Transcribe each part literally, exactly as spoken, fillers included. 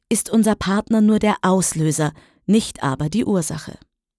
ist unser Partner nur der Auslöser, nicht aber die Ursache.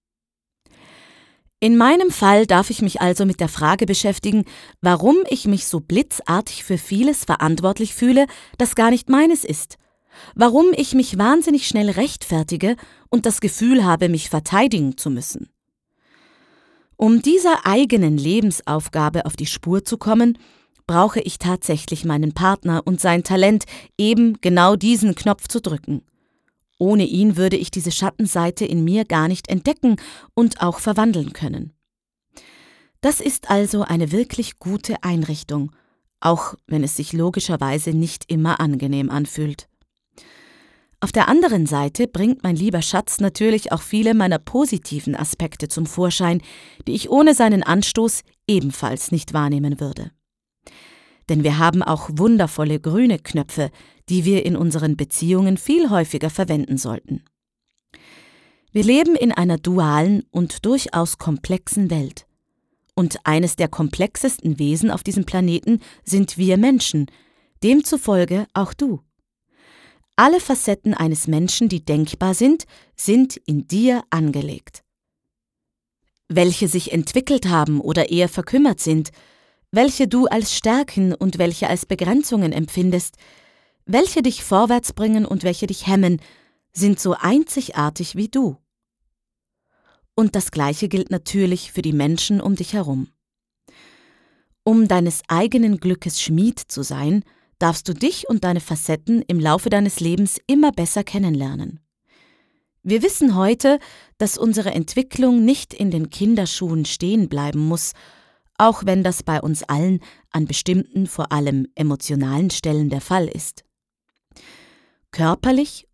In meinem Fall darf ich mich also mit der Frage beschäftigen, warum ich mich so blitzartig für vieles verantwortlich fühle, das gar nicht meines ist. Warum ich mich wahnsinnig schnell rechtfertige und das Gefühl habe, mich verteidigen zu müssen. Um dieser eigenen Lebensaufgabe auf die Spur zu kommen, brauche ich tatsächlich meinen Partner und sein Talent, eben genau diesen Knopf zu drücken. Ohne ihn würde ich diese Schattenseite in mir gar nicht entdecken und auch verwandeln können. Das ist also eine wirklich gute Einrichtung, auch wenn es sich logischerweise nicht immer angenehm anfühlt. Auf der anderen Seite bringt mein lieber Schatz natürlich auch viele meiner positiven Aspekte zum Vorschein, die ich ohne seinen Anstoß ebenfalls nicht wahrnehmen würde. Denn wir haben auch wundervolle grüne Knöpfe, die wir in unseren Beziehungen viel häufiger verwenden sollten. Wir leben in einer dualen und durchaus komplexen Welt. Und eines der komplexesten Wesen auf diesem Planeten sind wir Menschen, demzufolge auch du. Alle Facetten eines Menschen, die denkbar sind, sind in dir angelegt. Welche sich entwickelt haben oder eher verkümmert sind, welche du als Stärken und welche als Begrenzungen empfindest, welche dich vorwärts bringen und welche dich hemmen, sind so einzigartig wie du. Und das Gleiche gilt natürlich für die Menschen um dich herum. Um deines eigenen Glückes Schmied zu sein, darfst du dich und deine Facetten im Laufe deines Lebens immer besser kennenlernen. Wir wissen heute, dass unsere Entwicklung nicht in den Kinderschuhen stehen bleiben muss, auch wenn das bei uns allen an bestimmten, vor allem emotionalen Stellen der Fall ist. Körperlich